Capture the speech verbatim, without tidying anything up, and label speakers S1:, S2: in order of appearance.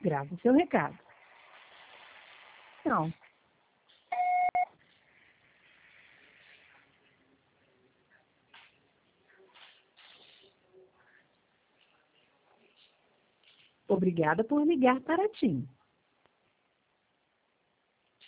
S1: Grave seu recado. Não. Obrigada por ligar para a TIM.